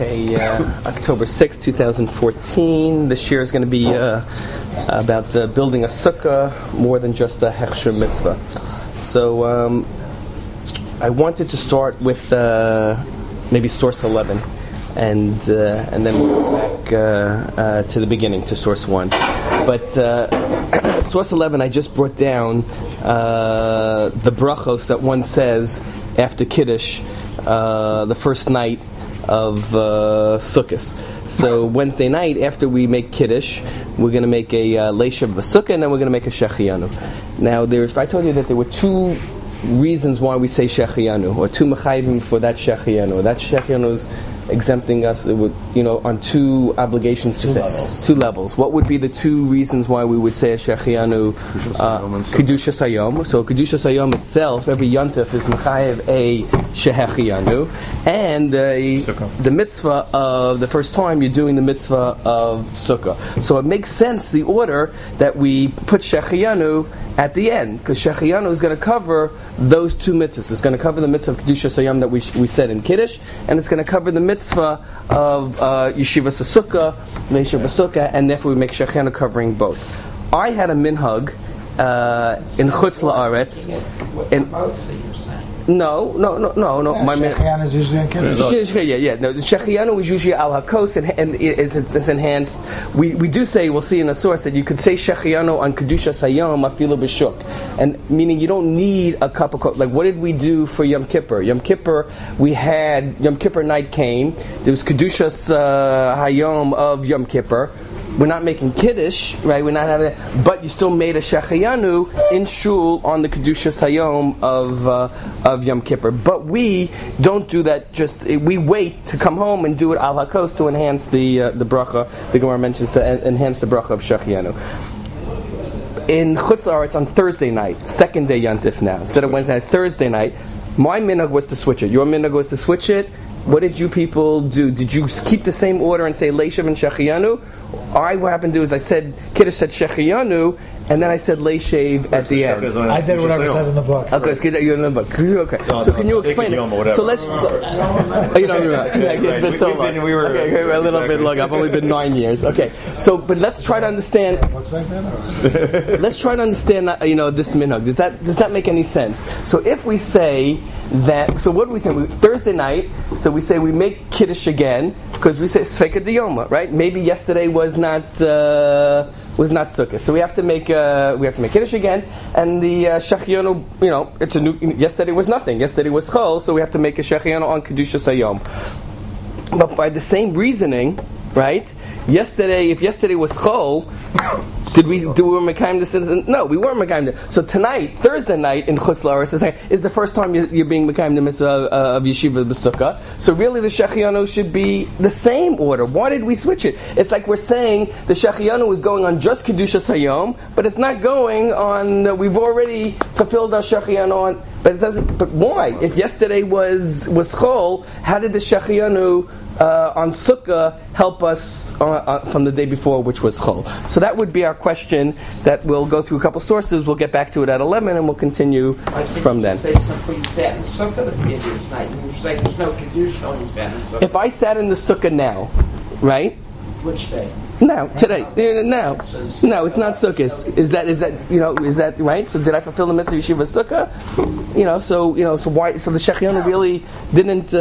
Okay, October 6, 2014. This year is going to be about building a sukkah more than just a hechsher mitzvah. So I wanted to start with maybe source 11, and then we'll go back to the beginning, to source 1. But source 11, I just brought down the brachos that one says after Kiddush, the first night of Sukkos. So Wednesday night, after we make Kiddush, we're going to make a Leishav B'Sukkah, and then we're going to make a Shechianu. Now, I told you that there were two reasons why we say Shechianu, or two mechayvim for that Shechianu. That Shechianu is exempting us, on two obligations to say. Two levels. What would be the two reasons why we would say a Shechianu? Kedushas Hayom. So Kedushas Hayom itself, every Yontif is mechayev a Shechianu, and the mitzvah of the first time you're doing the mitzvah of Sukkah. So it makes sense, the order that we put Shechianu at the end, because Shechianu is going to cover those two mitzvahs. It's going to cover the mitzvah of Kedushas Hayom that we said in Kiddush, and it's going to cover the mitzvah of Yeshivas Sukkah, Leishav B'Sukkah, and therefore we make Shechianu covering both. I had a minhag in Chutz La'aretz. No. My Shechianu is usually in Kiddush. No, the Shechianu is usually al hakos, and it's enhanced. We do say, we'll see in a source, that you could say Shechianu on Kedushas Hayom afilu b'shuk, and meaning you don't need a cup of coffee. Like, what did we do for Yom Kippur? Yom Kippur, we had Yom Kippur night came. There was Kedushas Hayom of Yom Kippur. We're not making Kiddush, right? We're not having it, but you still made a Shechianu in Shul on the Kedushas Hayom of Yom Kippur. But we don't do that. We wait to come home and do it al hakos to enhance the bracha. The Gemara mentions to enhance the bracha of Shechianu. In Chutz La'aretz on Thursday night, second day Yontif now, instead of Wednesday night, Thursday night, my minhag was to switch it. Your minhag was to switch it. What did you people do? Did you keep the same order and say Leishav and Shechianu? What happened to do is I said, Kiddush said Shechianu, and then I said Leishav at the end. I did whatever it says in the book. Okay, you're in the book. Okay. So can you explain it? So let's... you don't remember. It's been so long. Okay, we're a little bit long. I've only been 9 years. Okay. So, but let's try to understand... What's back then? Let's try to understand, this minhag. Does that make any sense? So if we say that... So what do we say? Thursday night, so we say we make Kiddush again, because we say Sfeika Diyoma, right? Maybe yesterday was not Sukkah, so we have to make Kiddush again, and the Shechianu, it's a new. Yesterday was nothing. Yesterday was Chol, so we have to make a Shechianu on Kedushas Hayom. But by the same reasoning, right? If yesterday was Chol, we were Mekayim this? No, we weren't Mekayim this. So tonight, Thursday night in Chutz La'aretz is the first time you're being Mekayim the mitzvah of Yeshiva B'Sukkah. So really the Shechianu should be the same order. Why did we switch it? It's like we're saying the Shechianu is going on just Kedushas Hayom, but it's not going on, we've already fulfilled our Shechianu on, but it doesn't, but why? If yesterday was Chol, how did the Shechianu on Sukkah help us from the day before, which was Chol? So that would be our question that we'll go through a couple sources. We'll get back to it at 11, and we'll continue from then. Say something you sat in Sukkah the previous night, and you say there's no Kedusha when you sat in Sukkah. If I sat in the Sukkah now, right? Which day? Now, today. Now. No, it's not Sukkot. Is that right? So did I fulfill the mitzvah of Yeshiva Sukkah? So why? So the Shechianu really didn't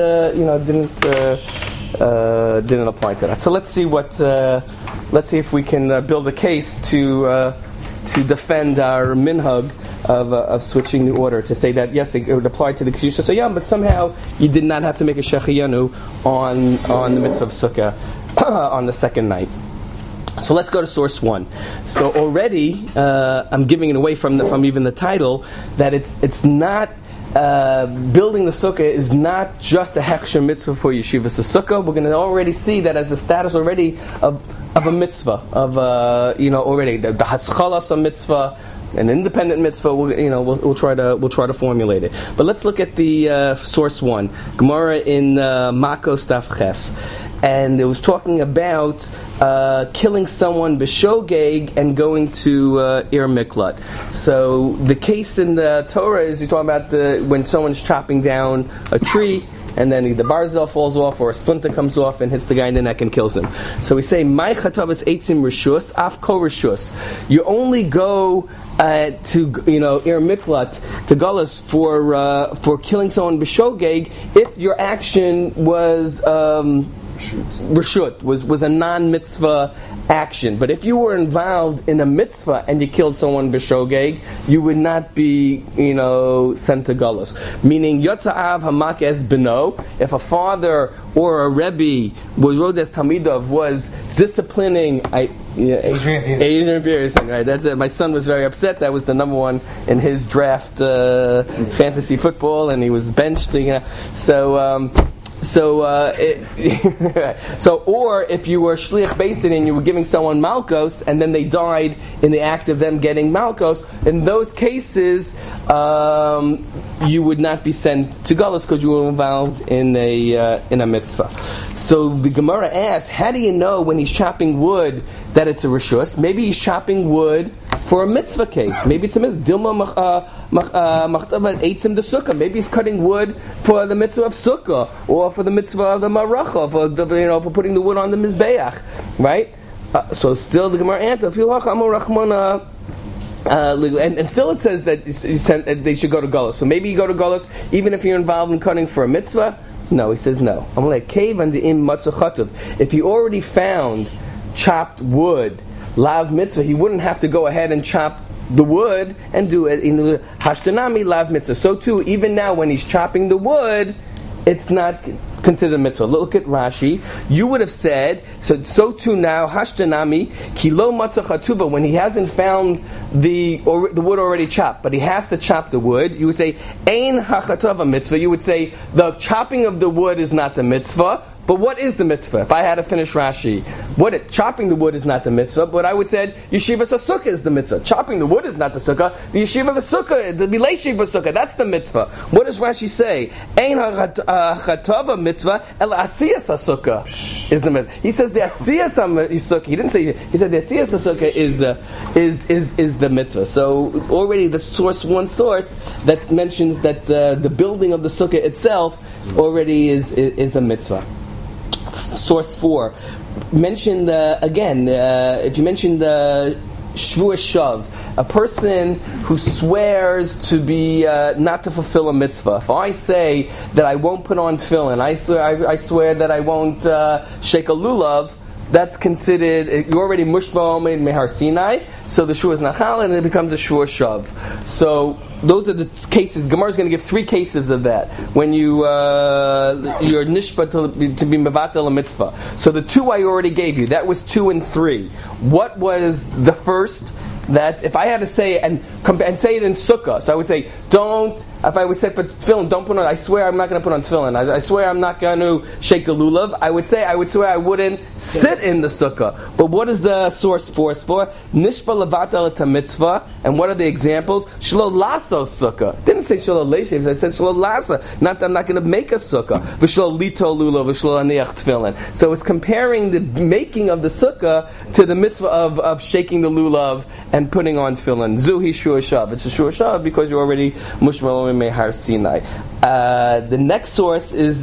apply to that. So let's see if we can build a case to defend our minhag of switching the order, to say that yes, it would apply to the Kedushas Hayom, but somehow you did not have to make a Shechianu on the mitzvah of Sukkah on the second night. So let's go to source 1. So already I'm giving it away from even the title that it's not. Building the sukkah is not just a hechsher mitzvah for Yeshivas Sukkah. We're going to already see that as the status already of a mitzvah, of already the haschalas a mitzvah, an independent mitzvah. We'll try to formulate it. But let's look at the source 1, Gemara in Makos Daf Ches. And it was talking about killing someone b'shogeg and going to Ir Miklat. So the case in the Torah is you're talking about when someone's chopping down a tree, and then the barzel falls off or a splinter comes off and hits the guy in the neck and kills him. So we say, "My chatavas eitzim rishus, af ko rishus." You only go to Ir Miklat, to Gullus for killing someone b'shogeg if your action was reshut, was a non-mitzvah action. But if you were involved in a mitzvah and you killed someone b'shogeg, you would not be, sent to Gullus. Meaning, Yotza'av hamak es beno, if a father or a rebbe was Rodes Talmidov was disciplining Adrian Peterson, right? That's it. My son was very upset. That was the number one in his draft fantasy football, and he was benched. Or if you were shliach beis din and you were giving someone malkos, and then they died in the act of them getting malkos, in those cases, you would not be sent to Gullus because you were involved in a mitzvah. So the Gemara asks, how do you know when he's chopping wood that it's a rishus? Maybe he's chopping wood for a mitzvah case. Maybe it's a mitzvah. Dilma machtava eitzim de sukkah. Maybe he's cutting wood for the mitzvah of sukkah or for the mitzvah of the maracha, for putting the wood on the mizbeach, right? So still the Gemara answers, and still it says that they should go to Gullus. So maybe you go to Gullus even if you're involved in cutting for a mitzvah. No, he says no. I'm like cave and the im matzah. If you already found chopped wood, lav mitzvah, he wouldn't have to go ahead and chop the wood and do it in the hashtanami lav mitzvah. So too, even now when he's chopping the wood, it's not considered a mitzvah. Look at Rashi. You would have said, so too now, hashtanami, kilo matzah chatuva, when he hasn't found the wood already chopped, but he has to chop the wood, you would say, ein hachatava mitzvah. You would say, the chopping of the wood is not the mitzvah, but what is the mitzvah? If I had to finish Rashi, chopping the wood is not the mitzvah, but I would say yeshivas sukkah is the mitzvah. Chopping the wood is not the sukkah. The yeshiva sukkah, the bilei shiva sukkah, that's the mitzvah. What does Rashi say? Ein hachatava mitzvah el asiyas sukkah is the mitzvah. He says the asiyas sukkah. He didn't say. He said the asiyas sukkah is the mitzvah. So already one source that mentions that the building of the sukkah itself already is a mitzvah. Source 4 mentioned if you mention the shvuah shav, a person who swears to be not to fulfill a mitzvah. If I say that I won't put on tefillin, I swear that I won't shake a lulav, that's considered, you're already mushba in Mehar Sinai, so the shvuah is nachal and it becomes a shvuah shav. So those are the cases. Gemara is going to give 3 cases of that when you're nishba to be mevatel a mitzvah. So the 2 I already gave you, that was 2 and 3. What was the first? That if I had to say and say it in sukkah, so I would say if I would say for tefillin, don't put on. I swear I'm not going to put on tefillin. I swear I'm not going to shake the lulav. I would swear I wouldn't sit in the sukkah. But what is the source for? Nishba levatel et mitzvah. And what are the examples? Shelo laso sukkah. Didn't say shelo leishiv. I said shelo lasa. Not that I'm not going to make a sukkah. V'shelo lito lulav. V'shelo aniach tefillin. So it's comparing the making of the sukkah to the mitzvah of shaking the lulav and putting on tefillin. Zuhi shvuah shav. It's a shvuah shav because you're already mushma Mehar Sinai. The next source is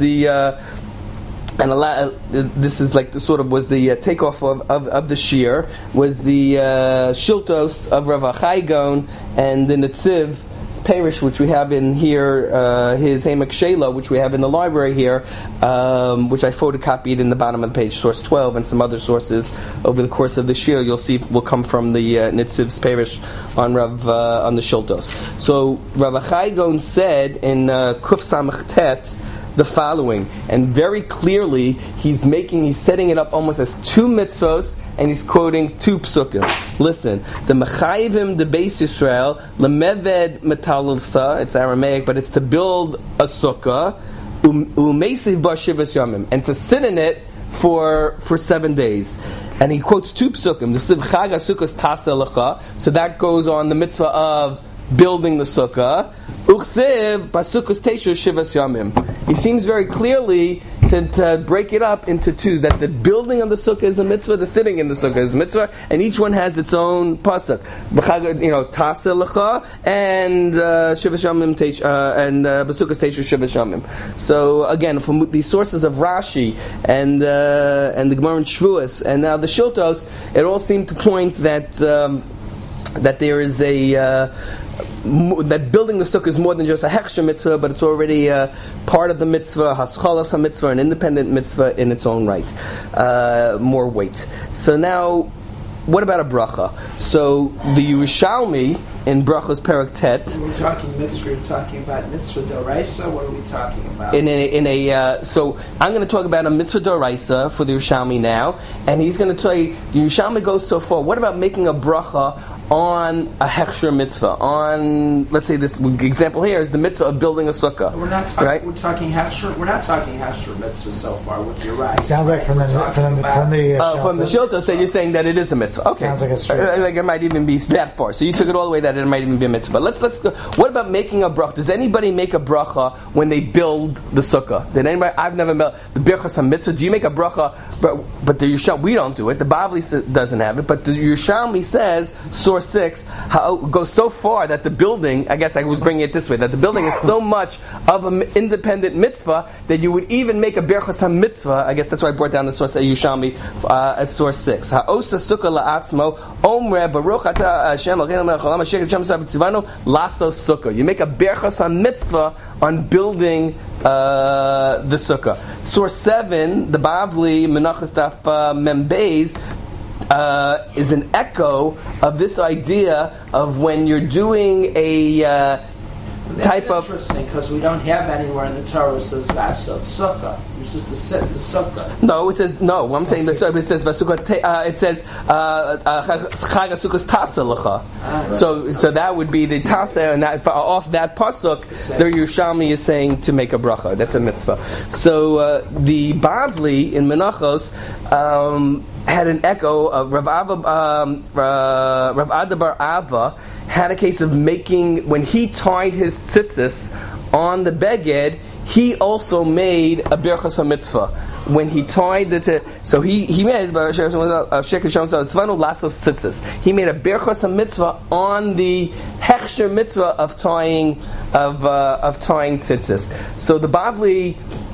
this is like was the takeoff of the shir, was the shiltos of Rav Achai Gaon and the Netziv Parish, which we have in here, his Hamak Shela, which we have in the library here, which I photocopied in the bottom of the page, source 12, and some other sources over the course of this year. You'll see will come from the Nitziv's Parish on the Shiltos. So Rav Achai Gaon said in Kuf Samach Tet the following, and very clearly he's setting it up almost as 2 mitzvos, and he's quoting 2 psukim. Listen, the mechayivim the Beis Yisrael lemeved metalilsa, it's Aramaic, but it's to build a sukkah, umesiv ba shivas yamim, and to sit in it for 7 days. And he quotes 2 psukim, the siv chag sukkos tasa lecha, so that goes on the mitzvah of building the sukkah. Uchsev basukkos teishu shivas yamim. He seems very clearly to break it up into two, that the building of the sukkah is a mitzvah, the sitting in the sukkah is a mitzvah, and each one has its own pasuk. Tasa lecha and Shiva Shamim and Basukas Teisha Shiva Shamim. So again, from these sources of Rashi and the Gemara and Shvuos, and now the Shiltos, it all seemed to point that there is that building the sukkah is more than just a hechsher mitzvah, but it's already part of the mitzvah, haschalas mitzvah, an independent mitzvah in its own right, more weight. So now, what about a bracha? So the Yerushalmi in Brachos Perek Tet. When we're talking mitzvah, you're talking about mitzvah d'oraisa. What are we talking about? So I'm going to talk about a mitzvah d'oraisa for the Yerushalmi now, and he's going to tell you the Yerushalmi goes so far. What about making a bracha on a hechsher mitzvah? On, let's say this example here is the mitzvah of building a sukkah. We're not talking. Right? We're talking hechsher. We're not talking hechsher mitzvah so far. With your right. It sounds like from the Shiltos that you're saying that it is a mitzvah. Okay, sounds like it's true. Like it might even be that far. So you took it all the way that it might even be a mitzvah. But let's go. What about making a bracha? Does anybody make a bracha when they build the sukkah? Did anybody? I've never built the birchas mitzvah. Do you make a bracha? But the Yerushalmi, we don't do it. The Bavli doesn't have it. But the Yerushalmi says, source 6, how it goes so far that the building, I guess I was bringing it this way, that the building is so much of an independent mitzvah that you would even make a birchas mitzvah. I guess that's why I brought down the source at Yerushalmi at source 6. Ha'osa sukkah la'atzmo omre baruch ata Hashem alkeinu melech haolam asher k'shem sav tzivanu laso sukkah. You make a berachas mitzvah on building the sukkah. Source 7, the Bavli Menachos Daf Mem Beis, is an echo of this idea of when you're doing a type of. That's interesting because we don't have anywhere in the Torah that says lasot sukkah. It's just to sit in the sukkah. No, it says no. I'm saying the sukkah. It says it says chag sukkahs tasa lecha. So that would be the tasa, and that, off that pasuk, the Yerushalmi is saying to make a bracha. That's a mitzvah. So the Bavli in Menachos had an echo of Rav Ada bar Ava had a case of making, when he tied his tzitzis on the beged, he also made a birchas mitzvah. When he tied the so he made he made a birchas mitzvah on the hechsher mitzvah of tying tzitzis. So the Bavli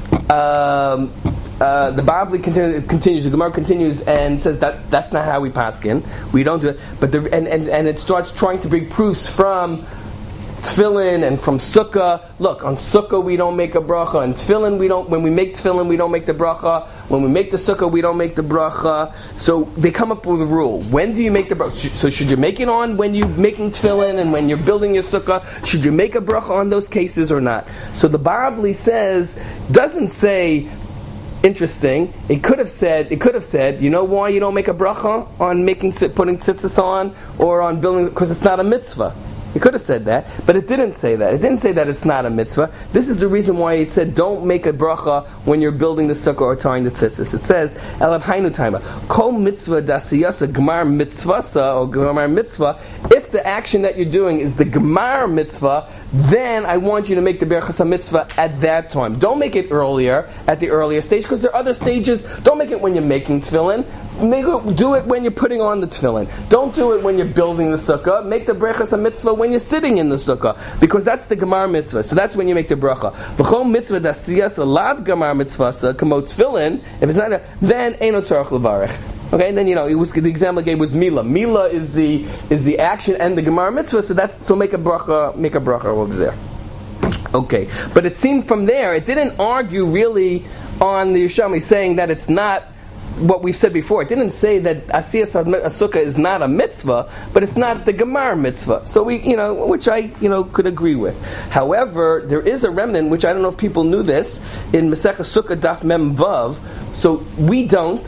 continues. The Gemara continues and says that that's not how we paskin. We don't do it. But and it starts trying to bring proofs from tefillin and from sukkah. Look, on sukkah we don't make a bracha. On tefillin we don't. When we make tefillin we don't make the bracha. When we make the sukkah we don't make the bracha. So they come up with a rule. When do you make the bracha? So should you make it on when you're making tefillin and when you're building your sukkah? Should you make a bracha on those cases or not? So the Bavli doesn't say. Interesting. It could have said, you know why you don't make a bracha on putting tzitzis on or on building, because it's not a mitzvah. It could have said that, but it didn't say that. It didn't say that it's not a mitzvah. This is the reason why it said don't make a bracha when you're building the sukkah or tying the tzitzis. It says, Elav Hainu Taima, Kol mitzvah dasiyasa gmar mitzvasa or gmar mitzvah. If the action that you're doing is the gmar mitzvah, then I want you to make the berachas mitzvah at that time. Don't make it earlier, at the earlier stage, because there are other stages. Don't make it when you're making tefillin. Do it when you're putting on the tefillin. Don't do it when you're building the sukkah. Make the berachas mitzvah when you're sitting in the sukkah, because that's the gemar mitzvah. So that's when you make the bracha. V'chol mitzvah dasiyas alav gemar mitzvah kamo tefillin. If it's not, then eino tzarich levarich. Okay, and then the example I gave was Mila. Mila is the action and the Gemara mitzvah, so make a bracha over there. Okay, but it seemed from there it didn't argue really on the Yerushalmi saying that it's not what we said before. It didn't say that Asiyas Sukkah is not a mitzvah, but it's not the Gemara mitzvah. So which I could agree with. However, there is a remnant, which I don't know if people knew this, in Masechah Sukkah Daf Mem Vav. So we don't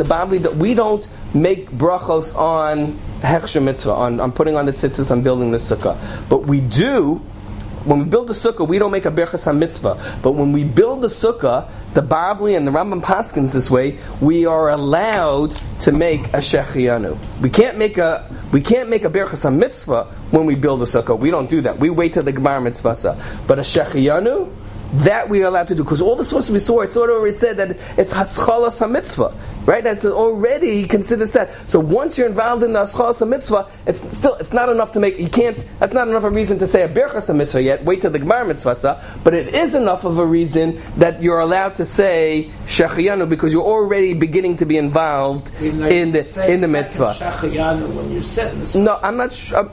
make brachos on hechsher mitzvah, on putting on the tzitzis, on building the sukkah. But we do. When we build the sukkah, we don't make a berachas mitzvah. But when we build the sukkah, the Bavli and the Rambam paskins this way, we are allowed to make a shechianu. We can't make a berachas mitzvah when we build a sukkah. We don't do that. We wait till the gemar mitzvah. But a shechianu, that we are allowed to do. Because all the sources we saw, it's already said that it's Haschalas HaMitzvah. Right? That's already considered that. So once you're involved in the Haschalas HaMitzvah, it's not enough to make, that's not enough of a reason to say a Birchas HaMitzvah yet, wait till the Gemara Mitzvah, but it is enough of a reason that you're allowed to say Shechiyanu because you're already beginning to be involved in the mitzvah. Shechiyanu when you're sitting. No, I'm not sure.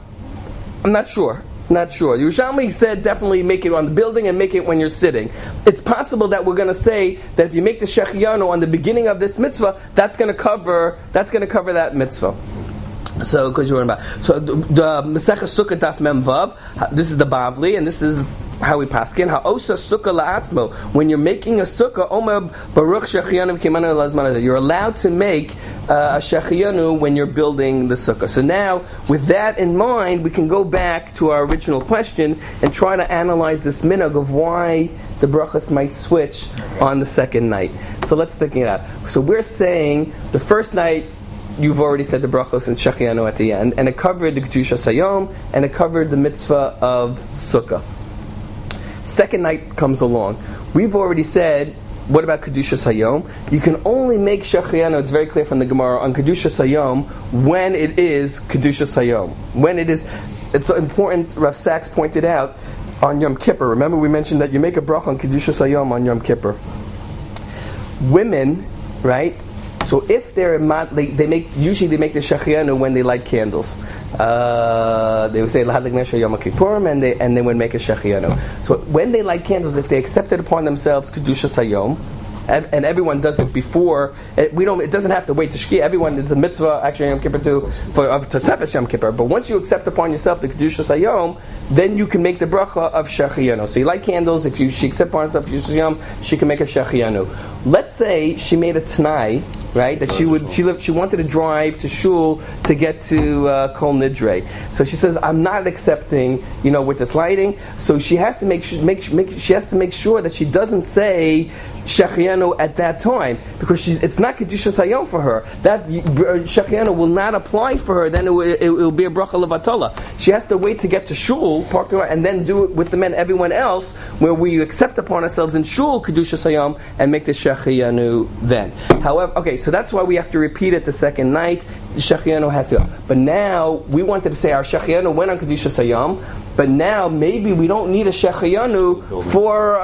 Yerushalmi said definitely make it on the building and make it when you're sitting. It's possible that we're going to say that if you make the Shechiyanu on the beginning of this mitzvah, that's going to cover that mitzvah. So, because you're about the Masechah Sukkah Daf Mem Vav, this is the Bavli, and this is how we paskin. Ha'osa sukkah la'atzmo. When you're making a sukkah, Omer Baruch Shechiyanu Kimanu Lazman. You're allowed to make a Shechiyanu when you're building the sukkah. So now, with that in mind, we can go back to our original question and try to analyze this minhag of why the brachas might switch on the second night. So let's think it out. So we're saying the first night, you've already said the brachos and Shechiyanu at the end, and it covered the Kedushas Hayom, and it covered the mitzvah of sukkah. Second night comes along. We've already said, what about Kedushas Hayom? You can only make Shechiyanu, it's very clear from the Gemara, on Kedushas Hayom when it is Kedushas Hayom. When it is, it's important, Rav Sachs pointed out, on Yom Kippur. Remember we mentioned that you make a bracha on Kedushas Hayom on Yom Kippur. Women, right? So if they're they make the Shechiyanu when they light candles. They would say Lahadlik Nesha Yom Kippurim, and they would make a Shechiyanu. So when they light candles, if they accepted upon themselves Kedushas Hayom, and everyone does it before, it doesn't have to wait to Shkia. Everyone, it's a mitzvah actually Yom Kippur too for Tosefes Yom Kippur. But once you accept upon yourself the Kedushas Hayom, then you can make the bracha of Shechiyanu. So you light candles. If she accepts upon herself Kedushas Hayom, she can make a Shechiyanu. Let's say she made a Tanai, right? That she wanted to drive to shul to get to Kol Nidre. So she says, I'm not accepting, with this lighting. So she has to make sure that she doesn't say Shechiyanu at that time, because it's not Kedushas Hayom for her. That Shechiyanu will not apply for her. Then it will be a bracha levatala. She has to wait to get to shul, park the car, and then do it with the men, everyone else, where we accept upon ourselves in shul Kedushas Hayom and make the Shechiyanu then. However, okay, so that's why we have to repeat it the second night. The Shechiyanu has to go. But now we wanted to say our Shechiyanu went on Kedushas Hayom. But now maybe we don't need a Shechiyanu for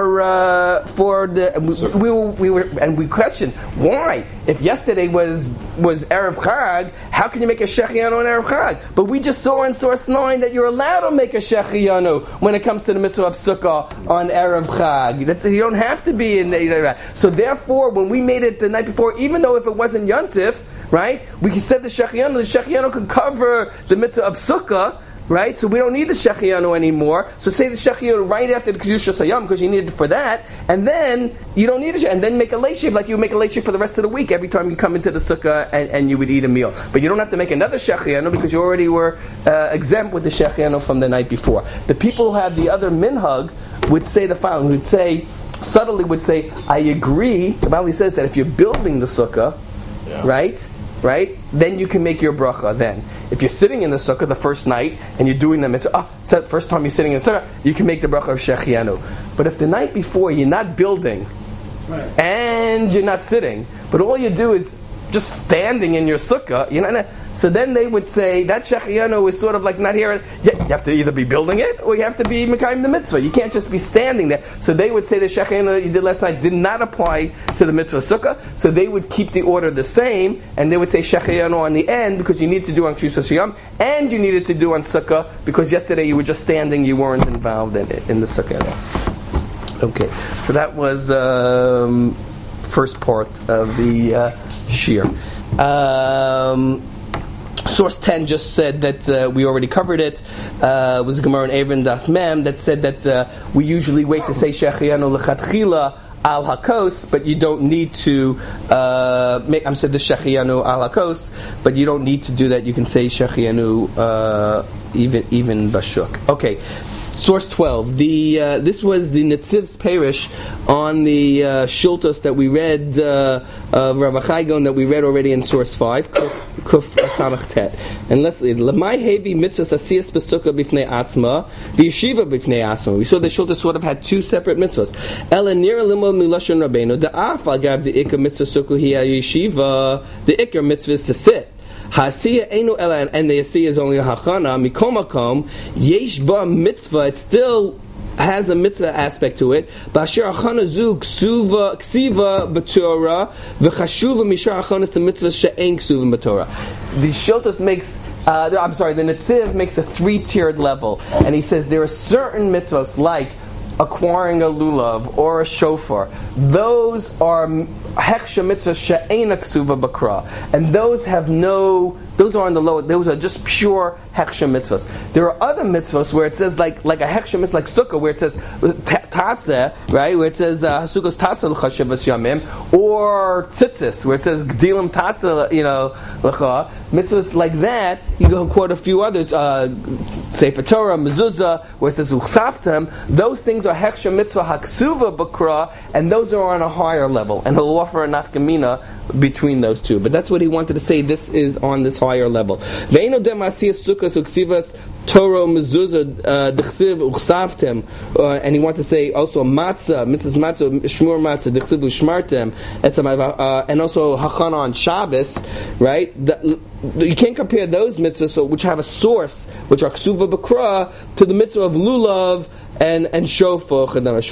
we questioned why. If yesterday was Erev Chag, how can you make a Shechiyanu on Erev Chag? But we just saw in source 9 that you're allowed to make a Shechiyanu when it comes to the mitzvah of Sukkah on Erev Chag. You don't have to be in the. So therefore, when we made it the night before, even though if it wasn't Yontif, right, we said the Shechiyanu could cover the mitzvah of Sukkah. Right, so we don't need the Shechiyanu anymore. So say the Shechiyanu right after the Kedushas Hayom because you need it for that, and then you don't need it, and then make a leishiv like you would make a leishiv for the rest of the week every time you come into the sukkah and you would eat a meal. But you don't have to make another Shechiyanu because you already were exempt with the Shechiyanu from the night before. The people who have the other minhag would say the following: subtly would say, I agree. The Bali says that if you're building the sukkah, right, then you can make your bracha then. If you're sitting in the sukkah the first night and you're doing them, it's the first time you're sitting in the sukkah, you can make the bracha of Shechiyanu. But if the night before you're not building and you're not sitting, but all you do is just standing in your sukkah, so then they would say that Shechiyanu is sort of like not here. You have to either be building it or you have to be Mekayim the mitzvah. You can't just be standing there. So they would say the Shechiyanu that you did last night did not apply to the mitzvah sukkah. So they would keep the order the same, and they would say Shechiyanu on the end because you need to do on Kedushas Hayom and you needed to do on sukkah because yesterday you were just standing, you weren't involved in the sukkah. Okay, so that was first part of the shir. Source 10 just said that we already covered it. Was a Gemara in Avon Daf Mem that said that we usually wait to say Shechiyanu lechatchila al hakos, but you don't need to make. I'm said the Shechiyanu al hakos, but you don't need to do that. You can say Shechiyanu even bashuk. Okay. Source 12. This was the Netziv's Parish on the Shultos that we read of Rav Achai that we read already in Source 5, Kuf Samach Tet. And let's read. Lamai Hevi Mitzvahs Asiyas Besukah Bifnei Atzma V'Yeshiva Bifnei Atzma. We saw the Shultos sort of had two separate mitzvahs. Ela Nira Limod Milashon Rabbeinu Da'af Agav the Ikar Mitzvah Sukkah Hiya Yeshiva. The Ikar mitzvah is to sit. Hasiya Einu Ela, and the Asiya is only a Hachana. Mikomakom Yesh Ba Mitzvah. It still has a mitzvah aspect to it. Bashir Achana Zu Ksiva B'Torah V'Chashuva Mishar Achanas the mitzvah She'en Ksiva B'Torah. The Shiltos makes. The Netziv makes a 3-tiered level, and he says there are certain mitzvahs like acquiring a lulav or a shofar. Those are heksha mitzvahs she'ena ksuva bakra, and those are on the lower. Those are just pure heksha mitzvahs. There are other mitzvahs where it says like a heksha mitzvah, like sukkah, where it says taseh, right? Where it says sukkos taseh l'chashavas yamim, or tzitzis, where it says gdilim taseh, l'cha. Mitzvahs like that, you go quote a few others. Sefer Torah, mezuzah, where it says uchsaftem. Those things are heksha mitzvah haksuva bakra, and those are on a higher level. And he'll offer a nafkamina between those two. But that's what he wanted to say. This is on this higher level. Ve'eno dem asiyas sukkos uksivas Torah mezuzah dechsiv uchsaftem, and he wants to say also matzah, mitzvahs matzah, shmur matzah dechsiv ushmartem, and also hachana on Shabbos, right? You can't compare those mitzvahs which have a source, which are ksuva bakra, to the mitzvah of lulav and shofar.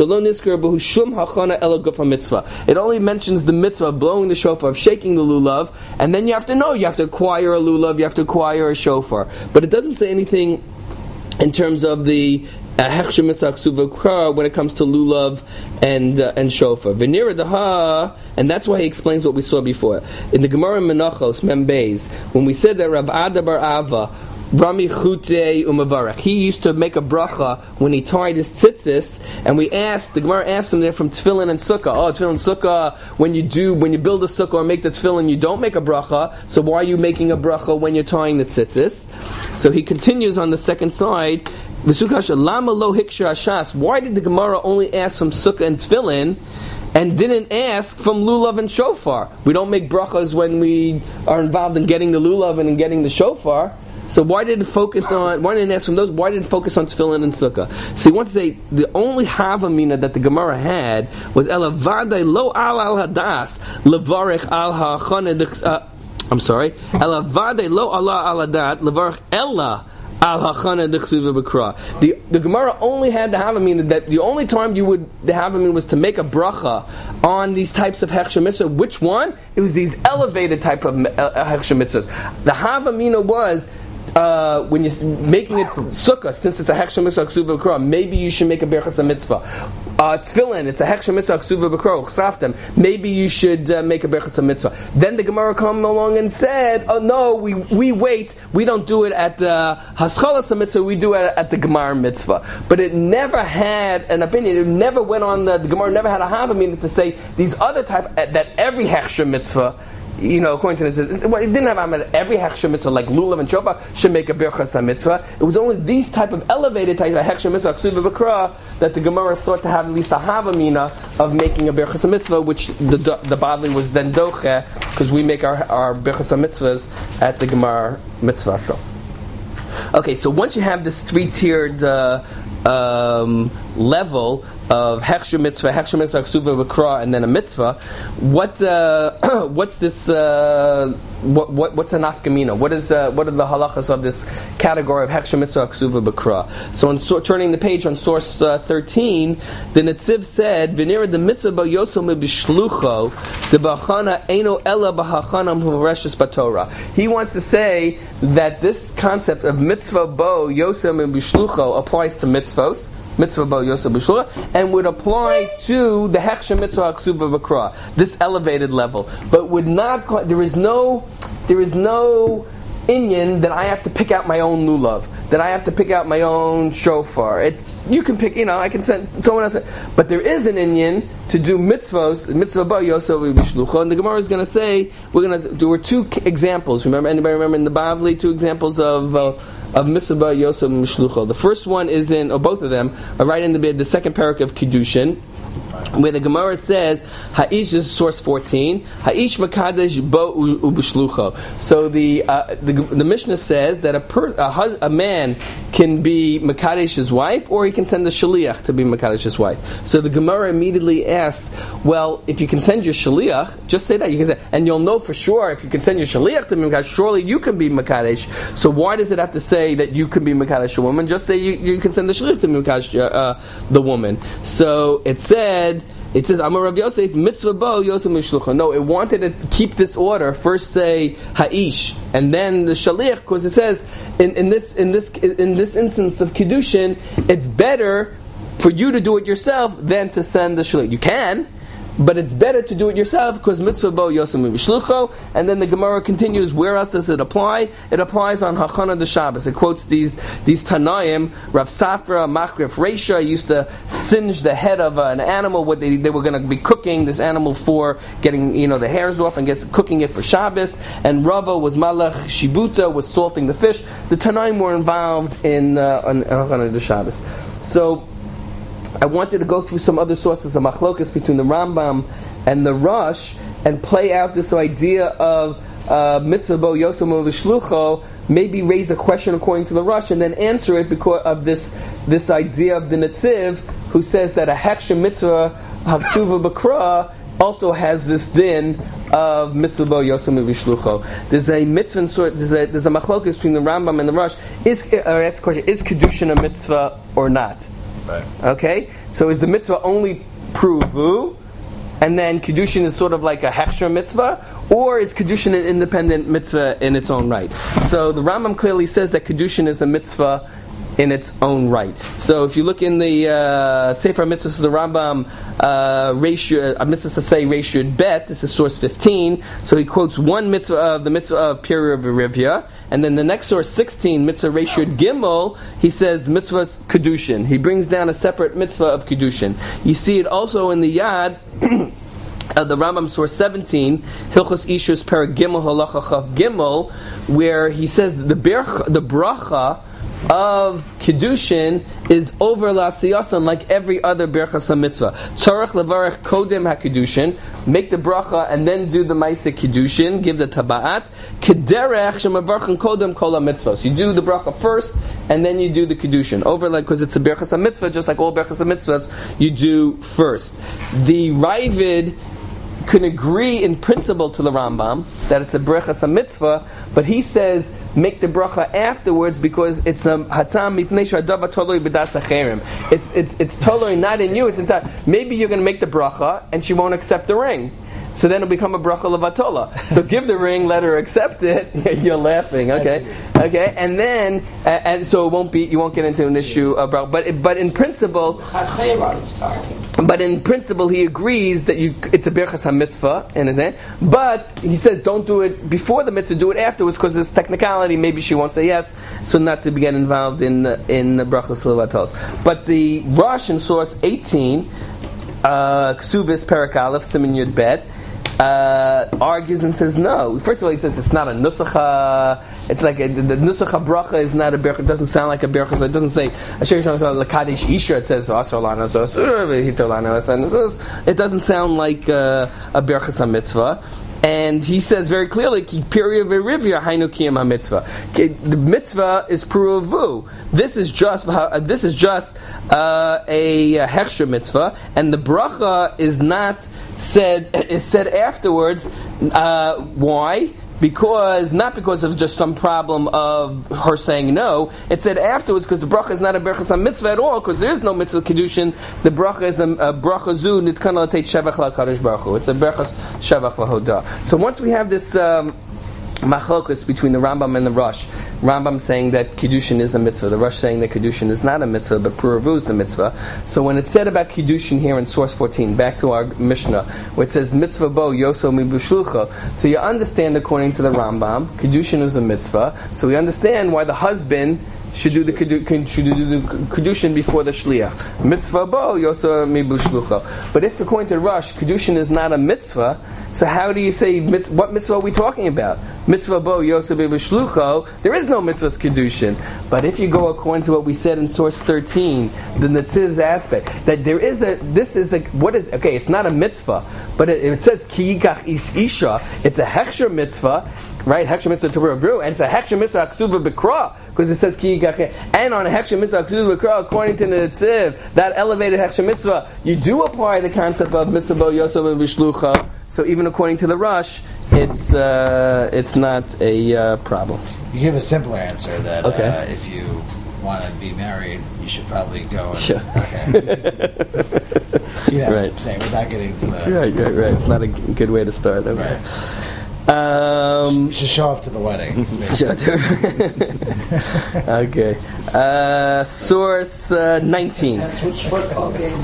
It only mentions the mitzvah of blowing the shofar, of shaking the lulav, and then you have to acquire a lulav, you have to acquire a shofar. But it doesn't say anything in terms of the heksha mitzvah ksuva bakra when it comes to lulav and shofar. Venira daha, and that's why he explains what we saw before in the Gemara Menachos Mem Beis, when we said that Rav Ada bar Ava Rami Chute Umavarach, he used to make a bracha when he tied his tzitzis, and the Gemara asked him there from tefillin and sukkah. Oh, tefillin and sukkah, when you build a sukkah or make the tefillin, you don't make a bracha. So why are you making a bracha when you're tying the tzitzis? So he continues on the second side. Lama lo hiksha ashas. Why did the Gemara only ask from sukkah and tefillin, and didn't ask from lulav and shofar? We don't make brachas when we are involved in getting the lulav and in getting the shofar. So why didn't it focus on tefillin and sukkah? So he wants to say the only havamina that the Gemara had was elavadei lo al hadas levarich al ha'achane. Elavadei lo Allah al hadat levarich ella al ha'achane d'chsuva b'kra. The Gemara only had the havamina that the only time the havamina was to make a bracha on these types of heksha mitzvah. Which one? It was these elevated type of heksha mitzvahs. The havamina was when you're making it sukkah, since it's a heksha mitzvah ksuva b'kra, maybe you should make a berachas mitzvah. Tefillin, it's a heksha mitzvah ksuva b'kra uchsaftem, maybe you should make a berachas mitzvah. Then the Gemara come along and said, oh no, we wait, we don't do it at the haschalas mitzvah, we do it at the Gemara mitzvah. But it never had an opinion. It never went on the Gemara never had a havamina to say these other type that every heksha mitzvah, according to this, it didn't have every heksha mitzvah like lulav and shofar should make a berachas mitzvah. It was only these type of elevated types of heksha mitzvah ksuva b'kra that the Gemara thought to have at least a havamina of making a berachas mitzvah, which the Bavli was then doche, because we make our berachas mitzvahs at the Gemara mitzvah. So, okay, so once you have this 3-tiered level of heksha mitzvah ksuva b'kra, and then a mitzvah, what's this? What's a nafkamina? What are the halachas of this category of heksha mitzvah ksuva b'kra? So, turning the page on source 13, the Netziv said, "V'nira the mitzvah ba yosom b'shlucho the b'achana eno ella b'hachanam hu'reshes b'torah." He wants to say that this concept of mitzvah bo yosom b'shlucho applies to mitzvos. Mitzvah bo yosef b'shula, and would apply to the heksha mitzvah ksuva b'kra, this elevated level, but would not. There is no inyan that I have to pick out my own lulav, that I have to pick out my own shofar. you can pick, I can send someone else. But there is an inyan to do mitzvos, mitzvah ba yoso v'shlucha. And the Gemara is going to say, there were two examples. Anybody remember in the Bavli, two examples of mitzvah ba yoso v'shlucha? The first one is or both of them, are right in the second parak of Kiddushin, where the Gemara says, Ha'ish is source 14, Ha'ish makadesh bo ubishlucho. So the Mishnah says that a man can be makadesh his wife, or he can send the shaliach to be makadesh his wife. So the Gemara immediately asks, well, if you can send your shaliach, just say that. You can say, and you'll know for sure if you can send your shaliach to be makadesh, surely you can be makadesh. So why does it have to say that you can be makadesh a woman? Just say you can send the shaliach to be makadesh the woman. So it says, Amar Rav Yosef, mitzvah bo Yosef mishlucha. No, it wanted to keep this order. First say Ha'ish, and then the Shaliach, because it says in this instance of Kiddushin, it's better for you to do it yourself than to send the Shaliach. You can, but it's better to do it yourself because mitzvah bo Yosef mishlucha. And then the Gemara continues, where else does it apply? It applies on Hachana de Shabbos. It quotes these Tanaim. Rav Safra, Machrif Reisha used to singe the head of an animal. What they were going to be cooking this animal for, getting the hairs off and cooking it for Shabbos. And Rava was Malach Shibuta, was salting the fish. The Tanaim were involved in Hachana de Shabbos. So I wanted to go through some other sources of machlokas between the Rambam and the Rosh and play out this idea of mitzvah bo yosem v'shlucho, maybe raise a question according to the Rosh and then answer it because of this idea of the Netziv, who says that a hechsher mitzvah haktuva b'kra also has this din of mitzvah bo yosem v'shlucho. There's a mitzvah there's a machlokas between the Rambam and the Rosh. That's the question: is Kiddushin a mitzvah or not? Right. Okay, so is the mitzvah only pruvu, and then Kiddushin is sort of like a hechsher mitzvah, or is Kiddushin an independent mitzvah in its own right? So the Rambam clearly says that Kiddushin is a mitzvah in its own right. So if you look in the Sefer Mitzvahs of the Rambam, mitzvahs to say ratio bet, this is source 15, so he quotes one mitzvah of the mitzvah of Peri Rivya, and then the next source 16, mitzvah ratio gimel, he says mitzvah Kedushin. He brings down a separate mitzvah of Kedushin. You see it also in the Yad, the Rambam source 17, Hilchos Ishus Per Gimel Halacha Chav Gimel, where he says the bracha of Kiddushin is over Lasiyasan like every other Berachas HaMitzvah. Tzarech levarech kodem HaKiddushin, make the bracha and then do the Maaseh Kiddushin, give the Taba'at. Kederech shemavarchen kodem kol HaMitzvah. So you do the bracha first and then you do the Kiddushin. Over because it's a Berachas HaMitzvah, just like all Berachas HaMitzvahs, you do first. The Ravid can agree in principle to the Rambam that it's a Berachas HaMitzvah, but he says make the bracha afterwards because it's a hatam mipnei shadav toloi b'das acherim. It's toloi not in you. It's in time. Maybe you're going to make the bracha and she won't accept the ring. So then it'll become a bracha levatola. So give the ring, let her accept it. You're laughing, okay? Okay, and then and so it won't be. You won't get into an issue about. But in principle, but in principle, he agrees that it's a berachas hamitzvah, and but he says don't do it before the mitzvah. Do it afterwards because it's technicality. Maybe she won't say yes, so not to get involved in the brachas levatolos. But the Rosh in source 18, Ksuvis Perak Aleph Siman Yud Bet. Argues and says no. First of all, he says it's not a nusach. It's like the nusach bracha is not a berachah. It doesn't sound like a berachah. So it doesn't say Asher Yishon L'Kadesh Isha. It says Asar Lana Asur Hitolana. It doesn't sound like a berachas hamitzvah. And he says very clearly, the mitzvah is pruvu. This is just a hechsher mitzvah, and the bracha is said afterwards. Why? Not because of just some problem of her saying no. It said afterwards because the bracha is not a berachas mitzvah at all, because there is no mitzvah kiddushin. The bracha is a bracha zu nitkana l'teit shevach l'kadosh baruch hu. It's a berachas shevach l'hoda. So once we have this machlokus between the Rambam and the Rosh, Rambam saying that Kiddushin is a mitzvah, the Rosh saying that Kiddushin is not a mitzvah, but Puravu is the mitzvah. So when it's said about Kiddushin here in source 14, back to our Mishnah, where it says mitzvah bo yoso mibushulcha, so you understand according to the Rambam, Kiddushin is a mitzvah, so we understand why the husband should do the kedushin before the shliach. Mitzvah bo yosa mibu shlucho. But if according to Rush, kedushin is not a mitzvah, so how do you say what mitzvah are we talking about? Mitzvah bo yosa mibu shlucho. There is no mitzvah's kedushin. But if you go according to what we said in source 13, the Netziv's aspect that there is it's not a mitzvah, but it says ki yikach isha. It's a hechsher mitzvah. Right, Hechsher Mitzvah Torah Brew, and it's a Hechsher Mitzvah Aksuva B'Kra, because it says Ki Yikach. And on a Hechsher Mitzvah Aksuva B'Kra, according to the Netziv, that elevated Hechsher Mitzvah, you do apply the concept of Mitzvah Bo Yosef and Vishlucha. So even according to the Rush, it's not a problem. You give a simpler answer that if you want to be married, you should probably go. And, sure. Okay. Right. I'm saying without getting to the right. It's not a good way to start. Okay. Right. You should show up to the wedding. Okay. Source 19. That's which football game.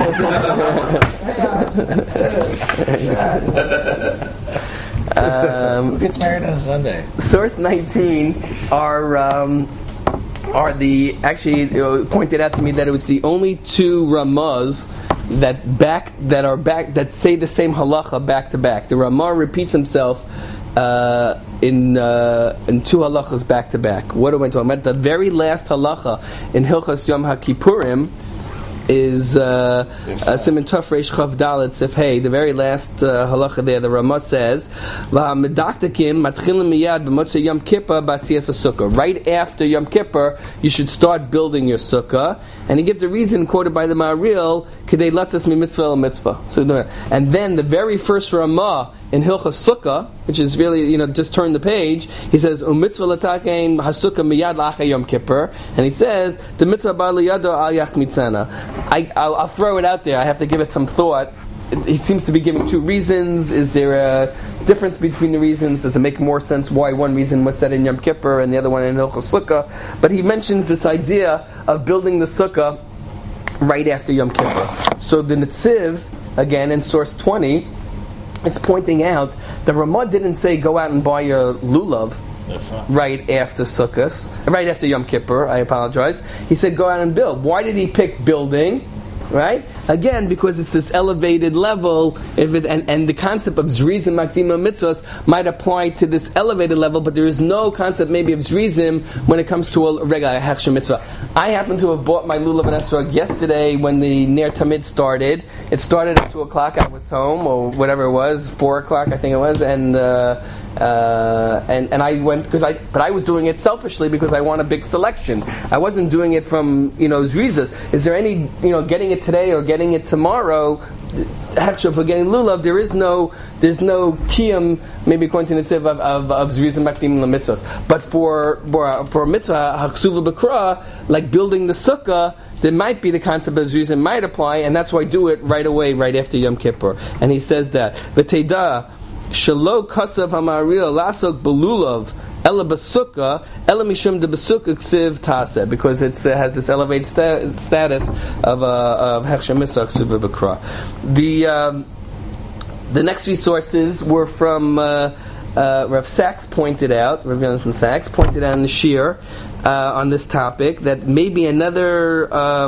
Who gets married on a Sunday? Source 19 are the actually pointed out to me that it was the only two Ramaz that say the same halacha back to back. The Ramah repeats himself in two halachas back to back. What am I talking about? The very last halacha in Hilchas Yom HaKippurim is Siman Tov Reish Chav Dalet Sif Hey. The very last halacha there, the Ramah says, "V'hamedaktakim matchilim miyad b'motzei Yom Kippur b'asiyas v'sukkah." Right after Yom Kippur, you should start building your sukkah. And he gives a reason quoted by the Ma'aril, "Kedei latzas mi mitzvah el mitzvah." So, and then the very first Ramah in Hilchas Sukkah, which is really, just turn the page, he says, "U'mitzvah latakein hasukkah miyad la'achar Yom Kippur," and he says, "The mitzvah ba liyado al yachmitzana." I'll throw it out there. I have to give it some thought. He seems to be giving two reasons. Is there a difference between the reasons? Does it make more sense why one reason was said in Yom Kippur and the other one in Hilchas Sukkah? But he mentions this idea of building the sukkah right after Yom Kippur. So the Netziv, again in source 20, it's pointing out the Ramah didn't say go out and buy your lulav right after Sukkot, right after Yom Kippur. I apologize. He said go out and build. Why did he pick building? Right? Again, because it's this elevated level, and the concept of Zrizim Makdima Mitzvahs might apply to this elevated level, but there is no concept maybe of Zrizim when it comes to a regular Hechsher Mitzvah. I happen to have bought my Lulav and Esrog yesterday when the Ner Tamid started. It started at 2 o'clock, I was home, or whatever it was, 4 o'clock I think it was, and I went, but I was doing it selfishly because I want a big selection. I wasn't doing it from, Zrizas. Is there any, getting it today or getting it tomorrow, Hechsher for getting lulav, there's no kiyum, maybe according to Netziv, of Zrizim Makdim L'mitzvahs. But for a mitzvah, Haksuva B'Kra, like building the sukkah, there might be the concept of Zrizim might apply, and that's why I do it right away, right after Yom Kippur. And he says that, V'teida, Shalo Kasav Hamaril Lasok Belulav Ela Basukah Ela Mishum de Basukah Ksiv Taseh, because it has this elevated status of Hechsher Mitzvah Ksuva B'Kra. The next three sources were from Rav Sachs pointed out, Rav Yonatan Sachs pointed out in the Shir on this topic that maybe another